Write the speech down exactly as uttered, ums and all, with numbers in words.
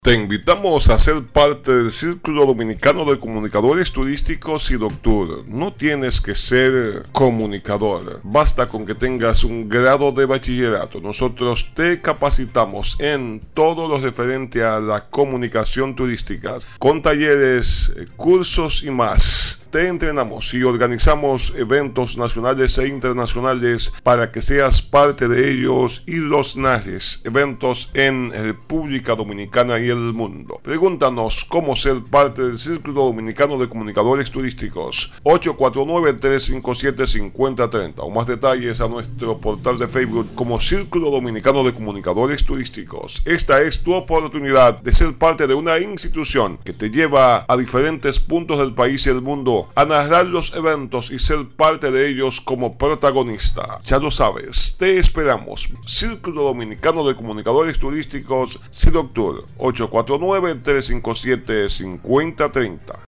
Te invitamos a ser parte del Círculo Dominicano de Comunicadores Turísticos y Doctor. No tienes que ser comunicador, basta con que tengas un grado de bachillerato. Nosotros te capacitamos en todo lo referente a la comunicación turística, con talleres, cursos y más. Te entrenamos y organizamos eventos nacionales e internacionales para que seas parte de ellos y los narres. Eventos en República Dominicana y el mundo. Pregúntanos cómo ser parte del Círculo Dominicano de Comunicadores Turísticos. ocho cuatro nueve, tres cinco siete, cinco cero tres cero o más detalles a nuestro portal de Facebook como Círculo Dominicano de Comunicadores Turísticos. Esta es tu oportunidad de ser parte de una institución que te lleva a diferentes puntos del país y el mundo a narrar los eventos y ser parte de ellos como protagonista. Ya lo sabes, te esperamos. Círculo Dominicano de Comunicadores Turísticos, C I D O C T U R, ocho cuatro nueve, tres cinco siete, cinco cero tres cero.